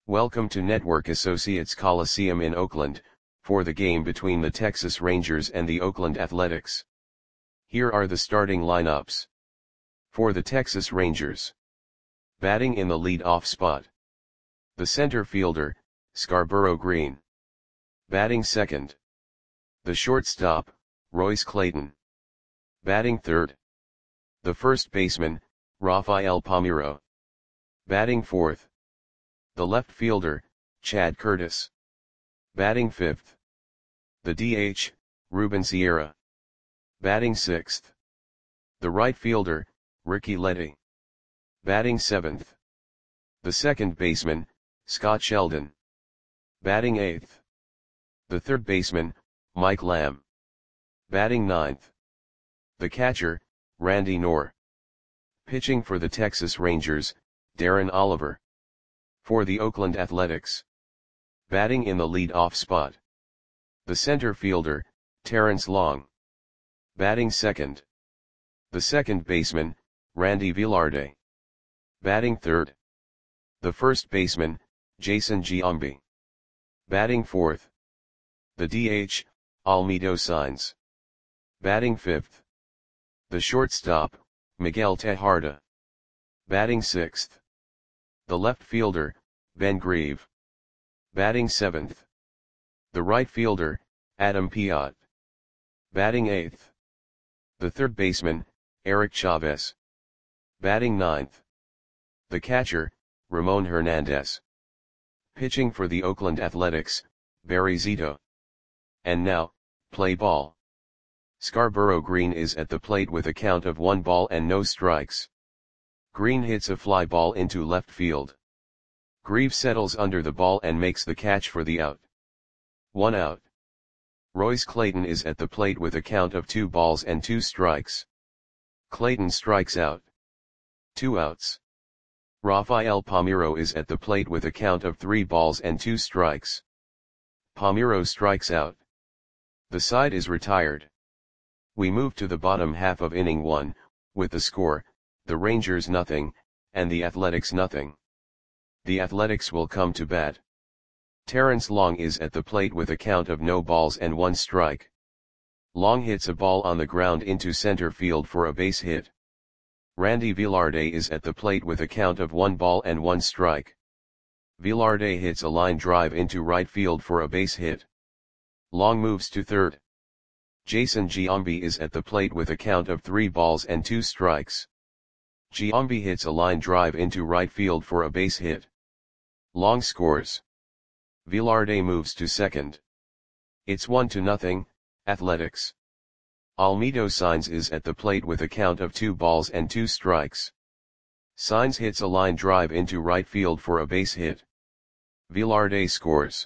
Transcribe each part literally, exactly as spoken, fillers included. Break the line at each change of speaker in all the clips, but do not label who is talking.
Welcome to Network Associates Coliseum in Oakland, for the game between the Texas Rangers and the Oakland Athletics. Here are the starting lineups. For the Texas Rangers. Batting in the lead-off spot. The center fielder, Scarborough Green. Batting second. The shortstop, Royce Clayton. Batting third. The first baseman, Rafael Palmeiro. Batting fourth. The left fielder, Chad Curtis. Batting fifth. The D H, Ruben Sierra. Batting sixth. The right fielder, Ricky Letty. Batting seventh. The second baseman, Scott Sheldon. Batting eighth. The third baseman, Mike Lamb. Batting ninth. The catcher, Randy Knorr. Pitching for the Texas Rangers, Darren Oliver. For the Oakland Athletics. Batting in the lead-off spot. The center fielder, Terrence Long. Batting second. The second baseman, Randy Velarde. Batting third. The first baseman, Jason Giambi. Batting fourth. The D H, Almedo Saenz. Batting fifth. The shortstop, Miguel Tejada. Batting sixth. The left fielder, Ben Grieve. Batting seventh. The right fielder, Adam Piot. Batting eighth. The third baseman, Eric Chavez. Batting ninth. The catcher, Ramon Hernandez. Pitching for the Oakland Athletics, Barry Zito. And now, play ball. Scarborough Green is at the plate with a count of one ball and no strikes. Green hits a fly ball into left field. Grieve settles under the ball and makes the catch for the out. One out. Royce Clayton is at the plate with a count of two balls and two strikes. Clayton strikes out. Two outs. Rafael Palmeiro is at the plate with a count of three balls and two strikes. Palmeiro strikes out. The side is retired. We move to the bottom half of inning one, with the score, the Rangers nothing, and the Athletics nothing. The Athletics will come to bat. Terrence Long is at the plate with a count of no balls and one strike. Long hits a ball on the ground into center field for a base hit. Randy Velarde is at the plate with a count of one ball and one strike. Velarde hits a line drive into right field for a base hit. Long moves to third. Jason Giambi is at the plate with a count of three balls and two strikes. Giambi hits a line drive into right field for a base hit. Long scores. Velarde moves to second. It's one to nothing, Athletics. Almedo Saenz is at the plate with a count of two balls and two strikes. Saenz hits a line drive into right field for a base hit. Velarde scores.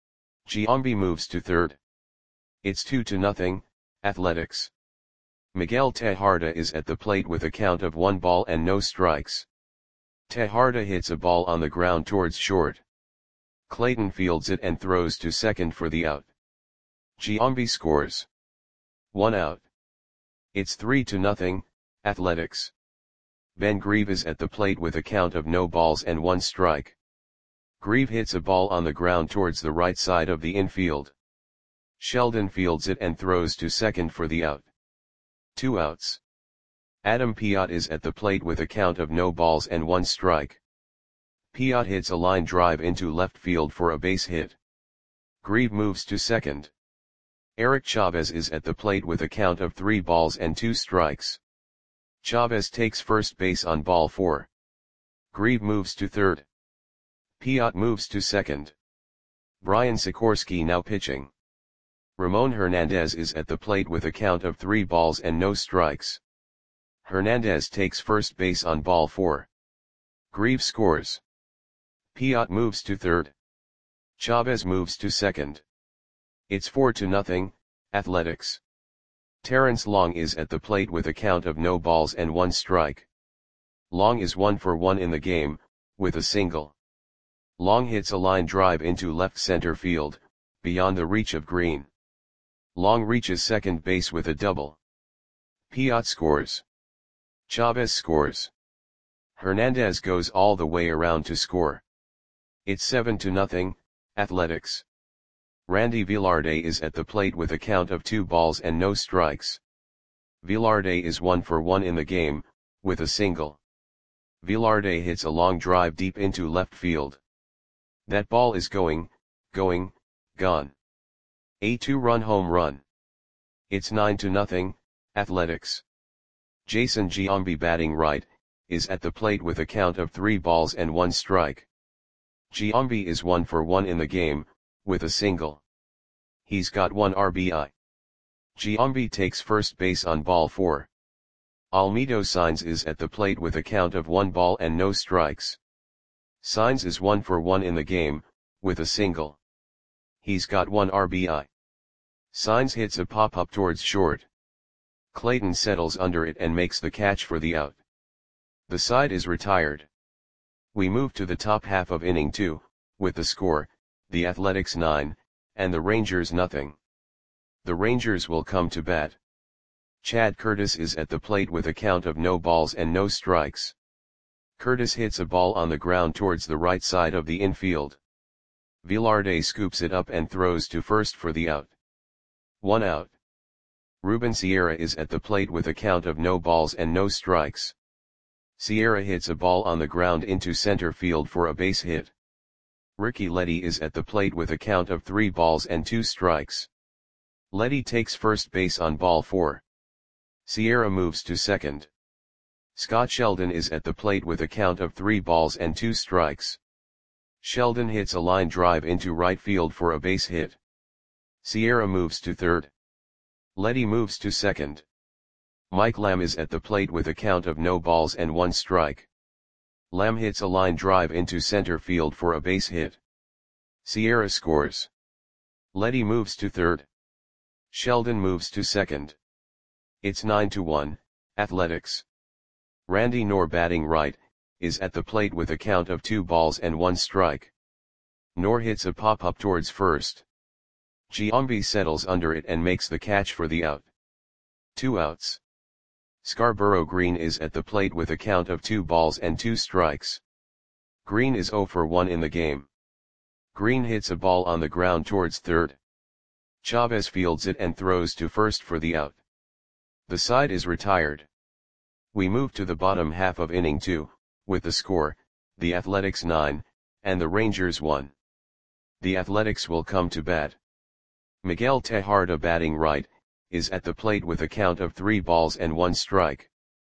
Giambi moves to third. It's two to nothing, Athletics. Miguel Tejada is at the plate with a count of one ball and no strikes. Tejada hits a ball on the ground towards short. Clayton fields it and throws to second for the out. Giambi scores. One out. It's three to nothing, Athletics. Ben Grieve is at the plate with a count of no balls and one strike. Grieve hits a ball on the ground towards the right side of the infield. Sheldon fields it and throws to second for the out. Two outs. Adam Piot is at the plate with a count of no balls and one strike. Piot hits a line drive into left field for a base hit. Grieve moves to second. Eric Chavez is at the plate with a count of three balls and two strikes. Chavez takes first base on ball four. Grieve moves to third. Piot moves to second. Brian Sikorsky now pitching. Ramon Hernandez is at the plate with a count of three balls and no strikes. Hernandez takes first base on ball four. Grieve scores. Piot moves to third. Chavez moves to second. It's four to nothing, Athletics. Terrence Long is at the plate with a count of no balls and one strike. Long is one for one in the game, with a single. Long hits a line drive into left center field, beyond the reach of Green. Long reaches second base with a double. Piot scores. Chavez scores. Hernandez goes all the way around to score. It's seven to nothing, Athletics. Randy Velarde is at the plate with a count of two balls and no strikes. Velarde is one for one in the game, with a single. Velarde hits a long drive deep into left field. That ball is going, going, gone. A two-run home run. It's nine to nothing, Athletics. Jason Giambi, batting right, is at the plate with a count of three balls and one strike. Giambi is one for one in the game, with a single. He's got one R B I. Giambi takes first base on ball four. Almedo Saenz is at the plate with a count of one ball and no strikes. Saenz is one for one in the game, with a single. He's got one R B I. Saenz hits a pop-up towards short. Clayton settles under it and makes the catch for the out. The side is retired. We move to the top half of inning two, with the score, the Athletics nine, and the Rangers nothing. The Rangers will come to bat. Chad Curtis is at the plate with a count of no balls and no strikes. Curtis hits a ball on the ground towards the right side of the infield. Velarde scoops it up and throws to first for the out. One out. Ruben Sierra is at the plate with a count of no balls and no strikes. Sierra hits a ball on the ground into center field for a base hit. Ricky Leddy is at the plate with a count of three balls and two strikes. Leddy takes first base on ball four. Sierra moves to second. Scott Sheldon is at the plate with a count of three balls and two strikes. Sheldon hits a line drive into right field for a base hit. Sierra moves to third. Leddy moves to second. Mike Lamb is at the plate with a count of no balls and one strike. Lamb hits a line drive into center field for a base hit. Sierra scores. Leddy moves to third. Sheldon moves to second. It's nine to one, Athletics. Randy Knorr, batting right, is at the plate with a count of two balls and one strike. Knorr hits a pop-up towards first. Giambi settles under it and makes the catch for the out. Two outs. Scarborough Green is at the plate with a count of two balls and two strikes. Green is zero for one in the game. Green hits a ball on the ground towards third. Chavez fields it and throws to first for the out. The side is retired. We move to the bottom half of inning two, with the score, the Athletics nine, and the Rangers one. The Athletics will come to bat. Miguel Tejada, batting right, is at the plate with a count of three balls and one strike.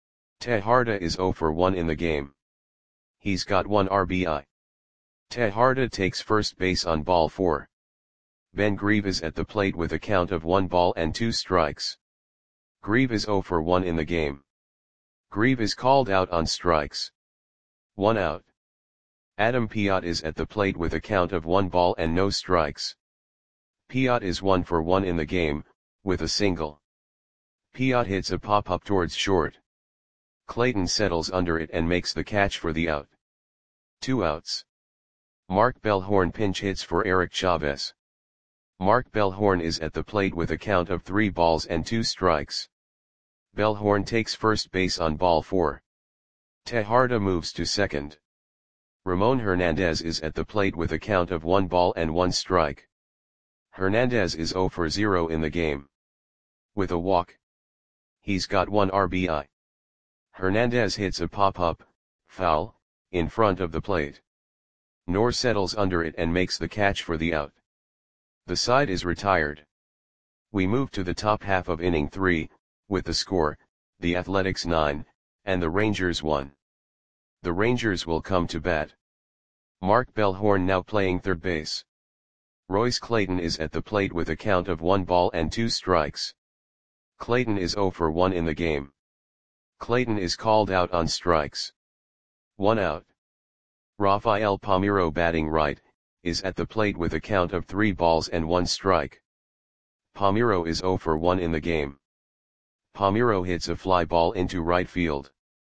Tejada is zero for one in the game. He's got one R B I. Tejada takes first base on ball four. Ben Grieve is at the plate with a count of one ball and two strikes. Grieve is zero for one in the game. Grieve is called out on strikes. One out. Adam Piot is at the plate with a count of one ball and no strikes. Piot is one for one in the game, with a single. Piot hits a pop-up towards short. Clayton settles under it and makes the catch for the out. Two outs. Mark Bellhorn pinch hits for Eric Chavez. Mark Bellhorn is at the plate with a count of three balls and two strikes. Bellhorn takes first base on ball four. Tejada moves to second. Ramon Hernandez is at the plate with a count of one ball and one strike. Hernandez is zero for zero in the game. With a walk. He's got one R B I. Hernandez hits a pop-up, foul, in front of the plate. Knorr settles under it and makes the catch for the out. The side is retired. We move to the top half of inning three, with the score, the Athletics nine, and the Rangers one. The Rangers will come to bat. Mark Bellhorn now playing third base. Royce Clayton is at the plate with a count of one ball and two strikes. Clayton is zero for one in the game. Clayton is called out on strikes. One out. Rafael Palmeiro, batting right, is at the plate with a count of three balls and one strike. Palmeiro is zero for one in the game. Palmeiro hits a fly ball into right field.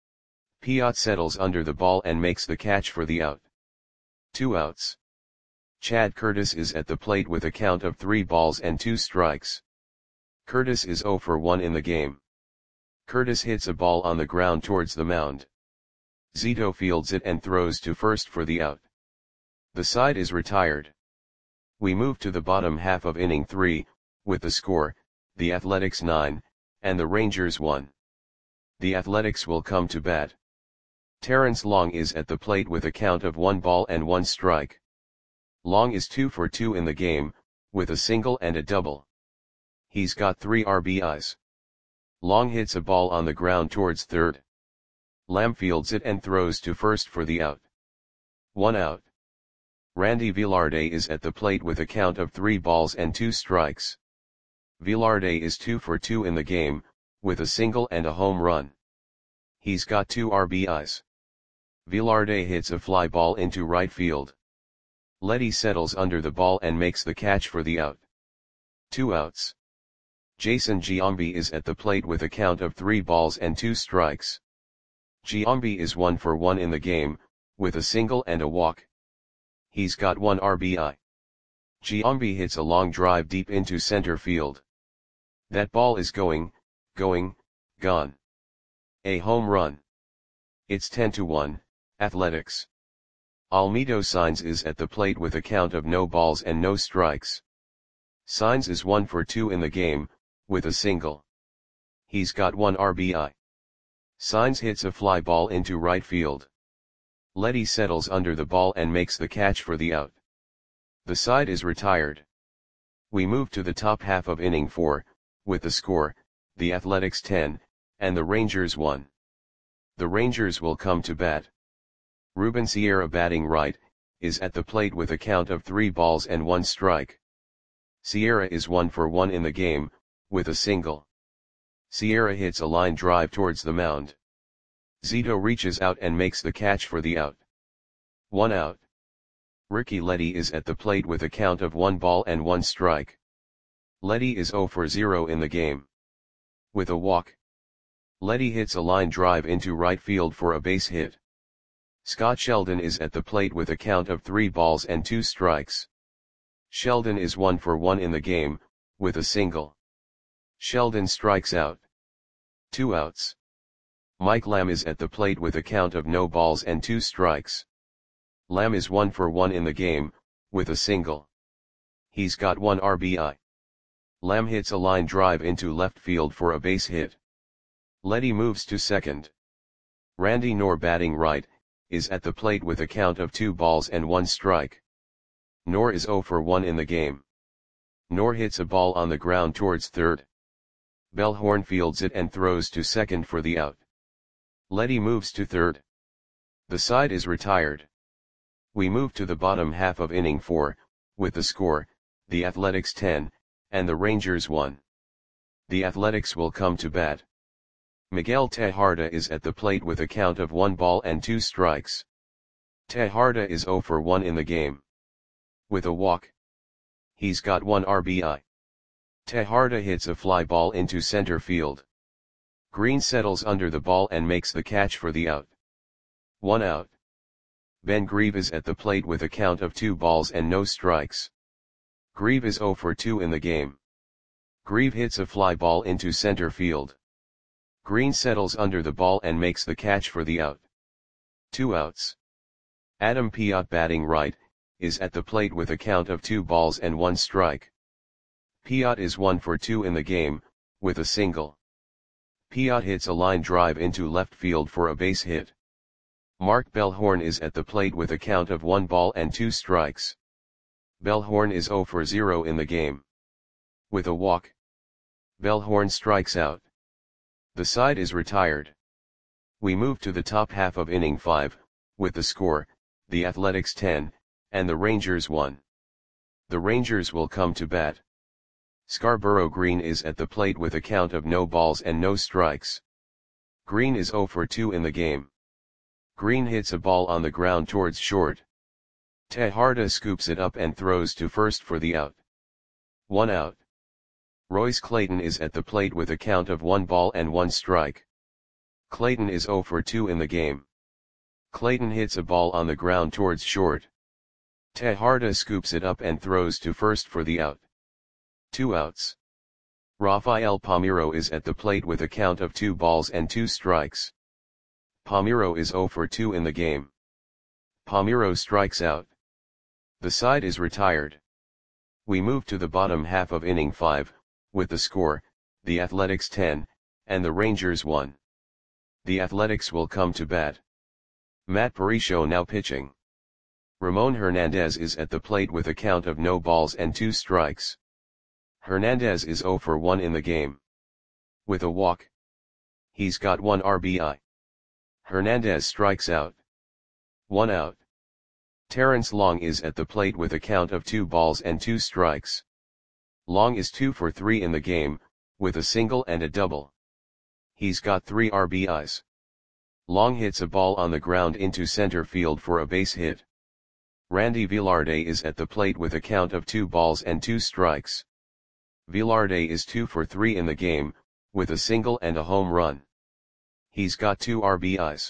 Piot settles under the ball and makes the catch for the out. Two outs. Chad Curtis is at the plate with a count of three balls and two strikes. Curtis is zero for one in the game. Curtis hits a ball on the ground towards the mound. Zito fields it and throws to first for the out. The side is retired. We move to the bottom half of inning three, with the score, the Athletics nine, and the Rangers one. The Athletics will come to bat. Terrence Long is at the plate with a count of one ball and one strike. Long is two for two in the game, with a single and a double. He's got three R B Is. Long hits a ball on the ground towards third. Lamb fields it and throws to first for the out. One out. Randy Velarde is at the plate with a count of three balls and two strikes. Velarde is two for two in the game, with a single and a home run. He's got two R B Is. Velarde hits a fly ball into right field. Letty settles under the ball and makes the catch for the out. Two outs. Jason Giambi is at the plate with a count of three balls and two strikes. Giambi is one for one in the game, with a single and a walk. He's got one R B I. Giambi hits a long drive deep into center field. That ball is going, going, gone. A home run. It's ten to one, Athletics. Almedo Saenz is at the plate with a count of no balls and no strikes. Saenz is one for two in the game, with a single. He's got one R B I. Saenz hits a fly ball into right field. Letty settles under the ball and makes the catch for the out. The side is retired. We move to the top half of inning four, with the score, the Athletics ten, and the Rangers one. The Rangers will come to bat. Ruben Sierra, batting right, is at the plate with a count of three balls and one strike. Sierra is one for one in the game, with a single. Sierra hits a line drive towards the mound. Zito reaches out and makes the catch for the out. One out. Ricky Letty is at the plate with a count of one ball and one strike. Letty is zero for zero in the game. With a walk. Letty hits a line drive into right field for a base hit. Scott Sheldon is at the plate with a count of three balls and two strikes. Sheldon is one for one in the game, with a single. Sheldon strikes out. Two outs. Mike Lamb is at the plate with a count of no balls and two strikes. Lamb is one for one in the game, with a single. He's got one R B I. Lamb hits a line drive into left field for a base hit. Letty moves to second. Randy Knorr, batting right, is at the plate with a count of two balls and one strike. Knorr is zero for one in the game. Knorr hits a ball on the ground towards third. Bellhorn fields it and throws to second for the out. Letty moves to third. The side is retired. We move to the bottom half of inning four, with the score, the Athletics ten, and the Rangers one. The Athletics will come to bat. Miguel Tejada is at the plate with a count of one ball and two strikes. Tejada is zero for one in the game. With a walk. He's got one R B I. Tejada hits a fly ball into center field. Green settles under the ball and makes the catch for the out. One out. Ben Grieve is at the plate with a count of two balls and no strikes. Grieve is zero for two in the game. Grieve hits a fly ball into center field. Green settles under the ball and makes the catch for the out. Two outs. Adam Piot, batting right, is at the plate with a count of two balls and one strike. Piot is one for two in the game, with a single. Piot hits a line drive into left field for a base hit. Mark Bellhorn is at the plate with a count of one ball and two strikes. Bellhorn is zero for zero in the game. With a walk. Bellhorn strikes out. The side is retired. We move to the top half of inning five, with the score, the Athletics ten, and the Rangers one. The Rangers will come to bat. Scarborough Green is at the plate with a count of no balls and no strikes. Green is zero for two in the game. Green hits a ball on the ground towards short. Tejada scoops it up and throws to first for the out. One out. Royce Clayton is at the plate with a count of one ball and one strike. Clayton is zero for two in the game. Clayton hits a ball on the ground towards short. Tejada scoops it up and throws to first for the out. Two outs. Rafael Palmeiro is at the plate with a count of two balls and two strikes. Palmeiro is zero for two in the game. Palmeiro strikes out. The side is retired. We move to the bottom half of inning five, with the score, the Athletics ten, and the Rangers one. The Athletics will come to bat. Matt Parisho now pitching. Ramon Hernandez is at the plate with a count of no balls and two strikes. Hernandez is zero for one in the game. With a walk. He's got one R B I. Hernandez strikes out. One out. Terrence Long is at the plate with a count of two balls and two strikes. Long is two for three in the game, with a single and a double. He's got three R B Is. Long hits a ball on the ground into center field for a base hit. Randy Velarde is at the plate with a count of two balls and two strikes. Velarde is two for three in the game, with a single and a home run. He's got two R B Is.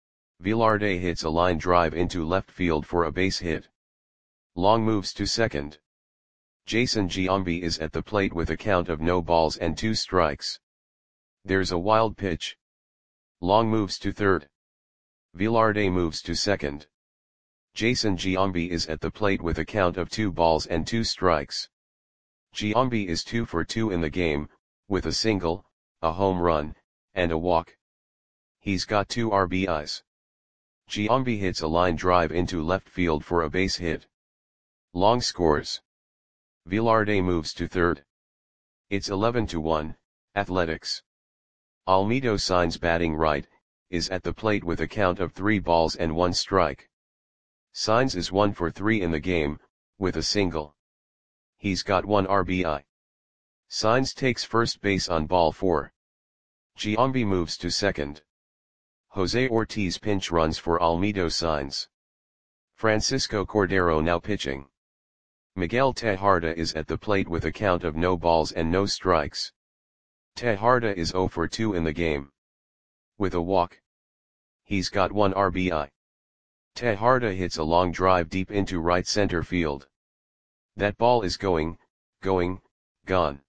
Velarde hits a line drive into left field for a base hit. Long moves to second. Jason Giambi is at the plate with a count of no balls and two strikes. There's a wild pitch. Long moves to third. Velarde moves to second. Jason Giambi is at the plate with a count of two balls and two strikes. Giambi is two for two in the game, with a single, a home run, and a walk. He's got two R B Is. Giambi hits a line drive into left field for a base hit. Long scores. Velarde moves to third. It's eleven to one, Athletics. Almedo Saenz batting right, is at the plate with a count of three balls and one strike. Saenz is one for three in the game, with a single. He's got one R B I. Saenz takes first base on ball four. Giambi moves to second. Jose Ortiz pinch runs for Almedo Saenz. Francisco Cordero now pitching. Miguel Tejada is at the plate with a count of no balls and no strikes. Tejada is zero for two in the game. With a walk. He's got one R B I. Tejada hits a long drive deep into right center field. That ball is going, going, gone.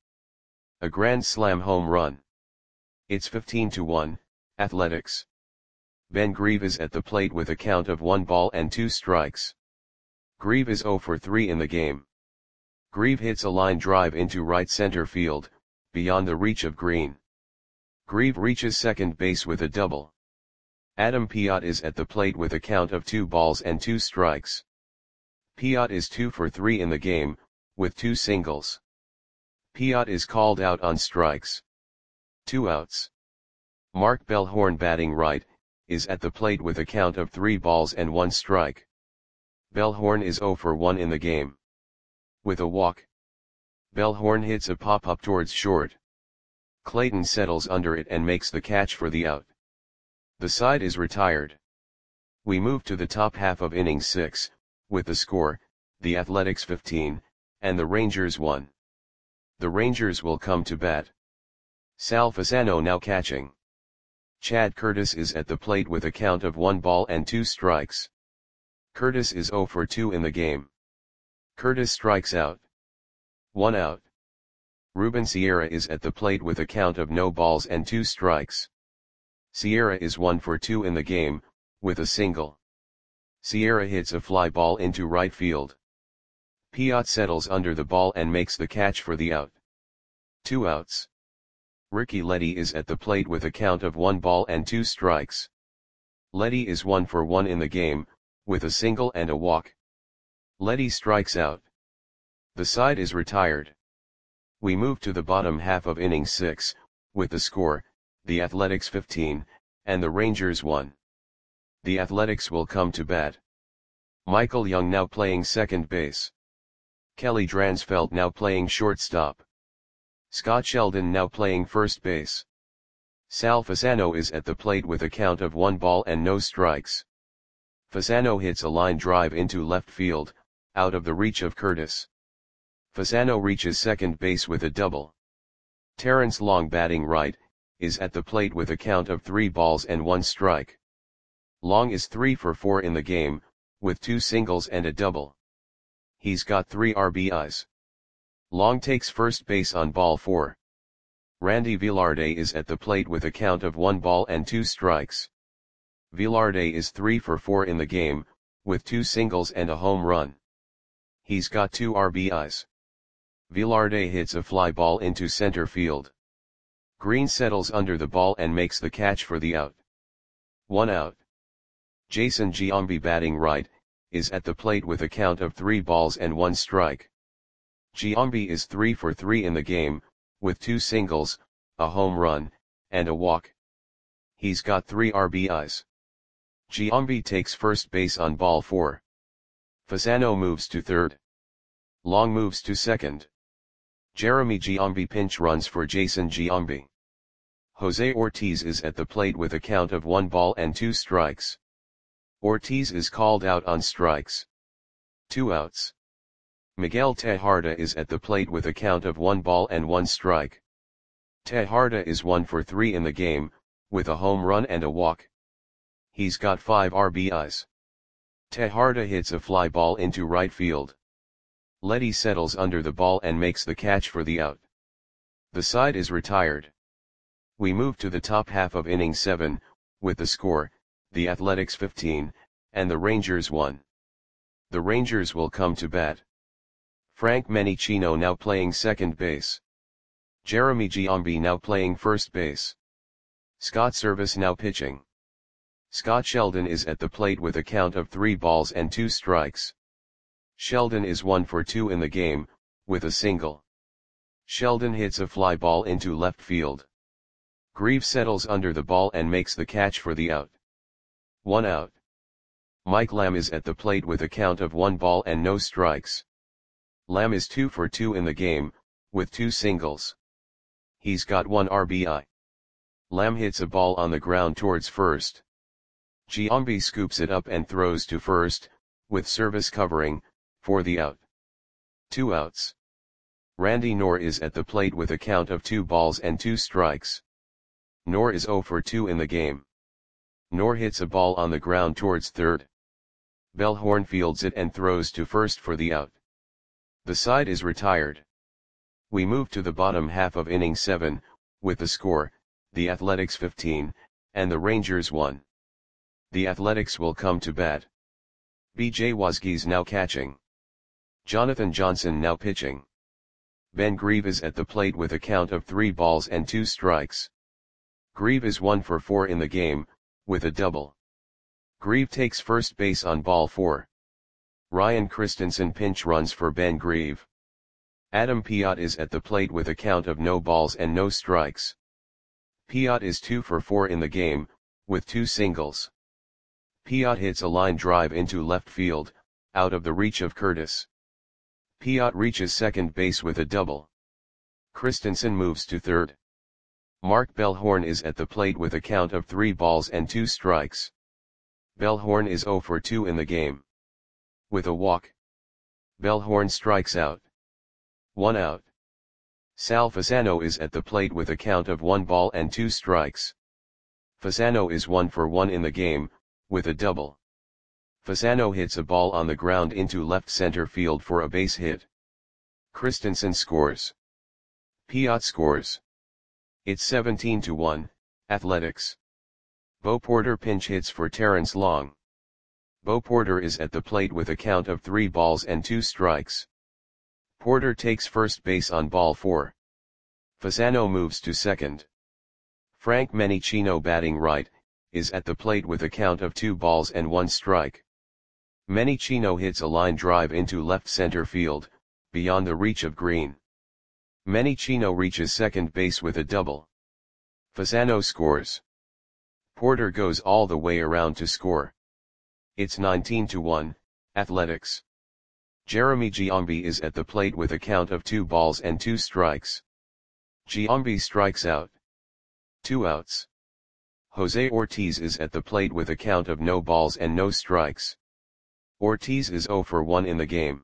A grand slam home run. It's fifteen to one, Athletics. Ben Grieve is at the plate with a count of one ball and two strikes. Grieve is zero for three in the game. Grieve hits a line drive into right center field, beyond the reach of Green. Grieve reaches second base with a double. Adam Piot is at the plate with a count of two balls and two strikes. Piot is two for three in the game, with two singles. Piot is called out on strikes. Two outs. Mark Bellhorn batting right, is at the plate with a count of three balls and one strike. Bellhorn is zero for one in the game. With a walk. Bellhorn hits a pop-up towards short. Clayton settles under it and makes the catch for the out. The side is retired. We move to the top half of inning six, with the score, the Athletics fifteen, and the Rangers one. The Rangers will come to bat. Sal Fasano now catching. Chad Curtis is at the plate with a count of one ball and two strikes. Curtis is zero for two in the game. Curtis strikes out. One out. Ruben Sierra is at the plate with a count of no balls and two strikes. Sierra is one for two in the game, with a single. Sierra hits a fly ball into right field. Piot settles under the ball and makes the catch for the out. Two outs. Ricky Leddy is at the plate with a count of one ball and two strikes. Leddy is one for one in the game, with a single and a walk. Leddy strikes out. The side is retired. We move to the bottom half of inning six, with the score, the Athletics fifteen, and the Rangers one. The Athletics will come to bat. Michael Young now playing second base. Kelly Dransfeld now playing shortstop. Scott Sheldon now playing first base. Sal Fasano is at the plate with a count of one ball and no strikes. Fasano hits a line drive into left field, out of the reach of Curtis. Fasano reaches second base with a double. Terrence Long batting right, is at the plate with a count of three balls and one strike. Long is three for four in the game, with two singles and a double. He's got three R B Is. Long takes first base on ball four. Randy Velarde is at the plate with a count of one ball and two strikes. Velarde is three for four in the game, with two singles and a home run. He's got two R B Is. Velarde hits a fly ball into center field. Green settles under the ball and makes the catch for the out. One out. Jason Giambi, batting right, is at the plate with a count of three balls and one strike. Giambi is three for three in the game, with two singles, a home run, and a walk. He's got three R B Is. Giambi takes first base on ball four. Fasano moves to third. Long moves to second. Jeremy Giambi pinch runs for Jason Giambi. Jose Ortiz is at the plate with a count of one ball and two strikes. Ortiz is called out on strikes. Two outs. Miguel Tejada is at the plate with a count of one ball and one strike. Tejada is one for three in the game, with a home run and a walk. He's got five R B Is. Tejada hits a fly ball into right field. Letty settles under the ball and makes the catch for the out. The side is retired. We move to the top half of inning seven, with the score, the Athletics fifteen, and the Rangers one. The Rangers will come to bat. Frank Menicino now playing second base. Jeremy Giambi now playing first base. Scott Service now pitching. Scott Sheldon is at the plate with a count of three balls and two strikes. Sheldon is one for two in the game, with a single. Sheldon hits a fly ball into left field. Grieve settles under the ball and makes the catch for the out. One out. Mike Lamb is at the plate with a count of one ball and no strikes. Lamb is two for two in the game, with two singles. He's got one R B I. Lamb hits a ball on the ground towards first. Giambi scoops it up and throws to first, with Service covering, for the out. Two outs. Randy Knorr is at the plate with a count of two balls and two strikes. Knorr is zero for two in the game. Knorr hits a ball on the ground towards third. Bellhorn fields it and throws to first for the out. The side is retired. We move to the bottom half of inning seven, with the score, the Athletics fifteen, and the Rangers one. The Athletics will come to bat. B J Wazgies now catching. Jonathan Johnson now pitching. Ben Grieve is at the plate with a count of three balls and two strikes. Grieve is one for four in the game, with a double. Grieve takes first base on ball four. Ryan Christensen pinch runs for Ben Grieve. Adam Piot is at the plate with a count of no balls and no strikes. Piot is two for four in the game, with two singles. Piot hits a line drive into left field, out of the reach of Curtis. Piot reaches second base with a double. Christensen moves to third. Mark Bellhorn is at the plate with a count of three balls and two strikes. Bellhorn is zero for two in the game. With a walk. Bellhorn strikes out. One out. Sal Fasano is at the plate with a count of one ball and two strikes. Fasano is one for one in the game, with a double. Fasano hits a ball on the ground into left center field for a base hit. Christensen scores. Piot scores. It's seventeen to one, Athletics. Bo Porter pinch hits for Terrence Long. Bo Porter is at the plate with a count of three balls and two strikes. Porter takes first base on ball four. Fasano moves to second. Frank Menicino, batting right, is at the plate with a count of two balls and one strike. Menicino hits a line drive into left center field, beyond the reach of Green. Menicino reaches second base with a double. Fasano scores. Porter goes all the way around to score. It's nineteen to one, Athletics. Jeremy Giambi is at the plate with a count of two balls and two strikes. Giambi strikes out. Two outs. Jose Ortiz is at the plate with a count of no balls and no strikes. Ortiz is zero for one in the game.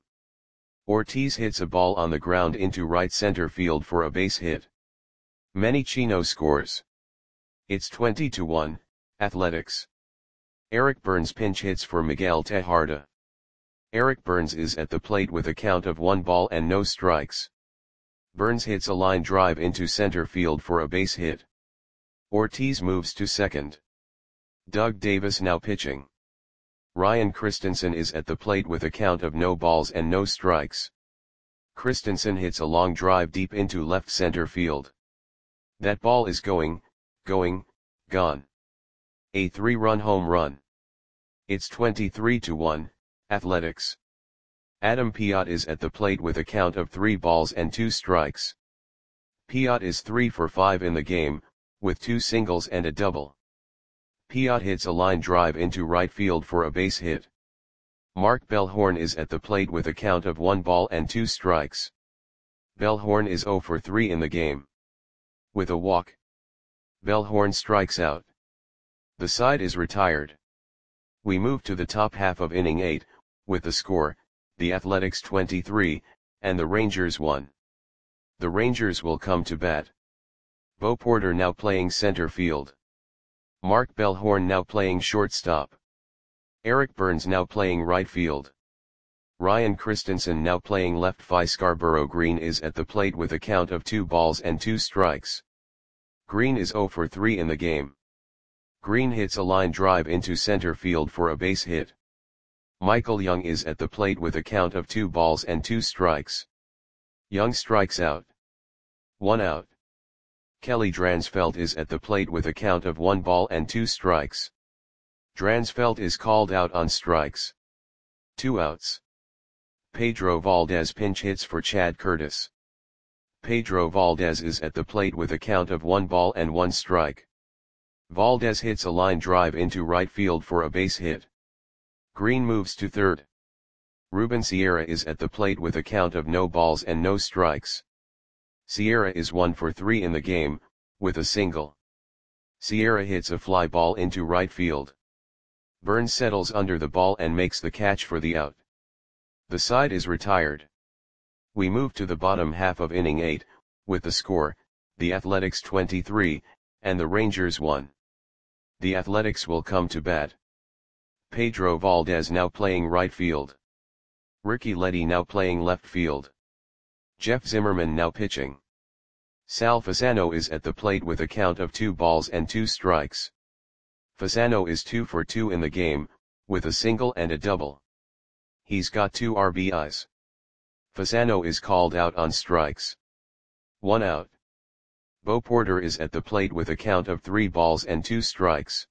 Ortiz hits a ball on the ground into right center field for a base hit. Menicino scores. It's twenty to one, Athletics. Eric Burns pinch hits for Miguel Tejada. Eric Burns is at the plate with a count of one ball and no strikes. Burns hits a line drive into center field for a base hit. Ortiz moves to second. Doug Davis now pitching. Ryan Christensen is at the plate with a count of no balls and no strikes. Christensen hits a long drive deep into left center field. That ball is going, going, gone. A three-run home run. It's twenty-three to one, Athletics. Adam Piot is at the plate with a count of three balls and two strikes. Piot is three for five in the game, with two singles and a double. Piot hits a line drive into right field for a base hit. Mark Bellhorn is at the plate with a count of one ball and two strikes. Bellhorn is zero for three in the game. With a walk, Bellhorn strikes out. The side is retired. We move to the top half of inning eight, with the score, the Athletics twenty-three, and the Rangers one. The Rangers will come to bat. Bo Porter now playing center field. Mark Bellhorn now playing shortstop. Eric Burns now playing right field. Ryan Christensen now playing left. Fi Scarborough Green is at the plate with a count of two balls and two strikes. Green is zero for three in the game. Green hits a line drive into center field for a base hit. Michael Young is at the plate with a count of two balls and two strikes. Young strikes out. One out. Kelly Dransfeld is at the plate with a count of one ball and two strikes. Dransfeld is called out on strikes. Two outs. Pedro Valdez pinch hits for Chad Curtis. Pedro Valdez is at the plate with a count of one ball and one strike. Valdez hits a line drive into right field for a base hit. Green moves to third. Ruben Sierra is at the plate with a count of no balls and no strikes. Sierra is one for three in the game, with a single. Sierra hits a fly ball into right field. Burns settles under the ball and makes the catch for the out. The side is retired. We move to the bottom half of inning eight, with the score, the Athletics twenty-three, and the Rangers one. The Athletics will come to bat. Pedro Valdez now playing right field. Ricky Leddy now playing left field. Jeff Zimmerman now pitching. Sal Fasano is at the plate with a count of two balls and two strikes. Fasano is two for two in the game, with a single and a double. He's got two R B Is. Fasano is called out on strikes. One out. Bo Porter is at the plate with a count of three balls and two strikes.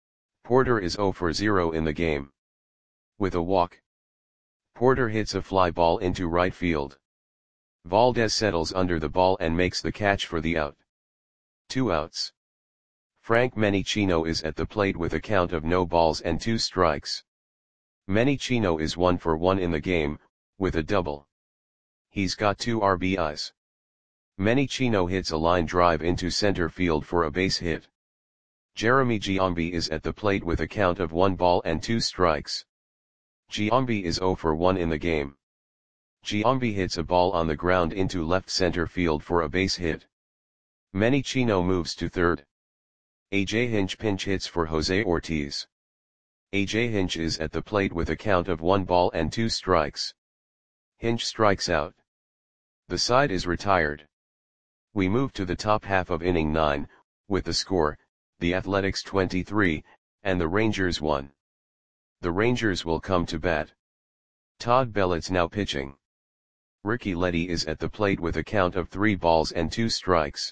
Porter is zero for zero in the game. With a walk, Porter hits a fly ball into right field. Valdez settles under the ball and makes the catch for the out. Two outs. Frank Menichino is at the plate with a count of no balls and two strikes. Menichino is one for one in the game, with a double. He's got two R B Is. Menichino hits a line drive into center field for a base hit. Jeremy Giambi is at the plate with a count of one ball and two strikes. Giambi is zero for one in the game. Giambi hits a ball on the ground into left center field for a base hit. Menichino moves to third. A J Hinch pinch hits for Jose Ortiz. A J Hinch is at the plate with a count of one ball and two strikes. Hinch strikes out. The side is retired. We move to the top half of inning nine, with the score, the Athletics twenty-three, and the Rangers one. The Rangers will come to bat. Todd Bellett's now pitching. Ricky Leddy is at the plate with a count of three balls and two strikes.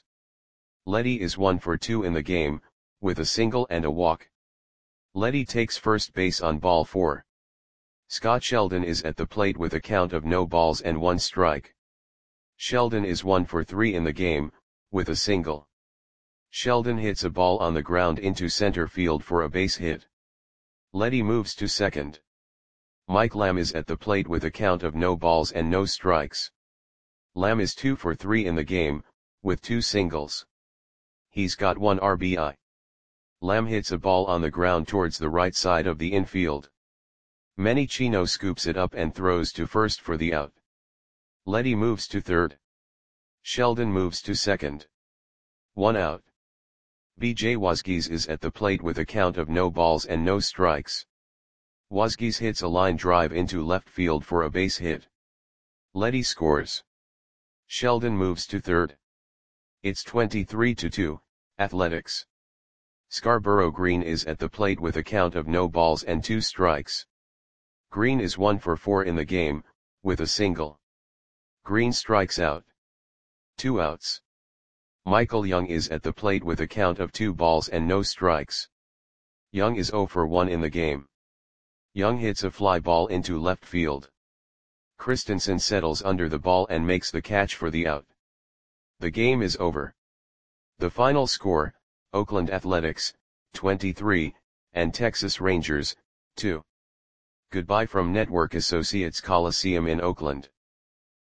Leddy is one for two in the game, with a single and a walk. Leddy takes first base on ball four. Scott Sheldon is at the plate with a count of no balls and one strike. Sheldon is one for three in the game, with a single. Sheldon hits a ball on the ground into center field for a base hit. Leddy moves to second. Mike Lamb is at the plate with a count of no balls and no strikes. Lamb is two for three in the game, with two singles. He's got one R B I. Lamb hits a ball on the ground towards the right side of the infield. Menichino scoops it up and throws to first for the out. Leddy moves to third. Sheldon moves to second. One out. B J Wasgies is at the plate with a count of no balls and no strikes. Wasgies hits a line drive into left field for a base hit. Leddy scores. Sheldon moves to third. It's twenty-three to two, Athletics. Scarborough Green is at the plate with a count of no balls and two strikes. Green is one for four in the game, with a single. Green strikes out. Two outs. Michael Young is at the plate with a count of two balls and no strikes. Young is zero for one in the game. Young hits a fly ball into left field. Christensen settles under the ball and makes the catch for the out. The game is over. The final score, Oakland Athletics, twenty-three, and Texas Rangers, two. Goodbye from Network Associates Coliseum in Oakland.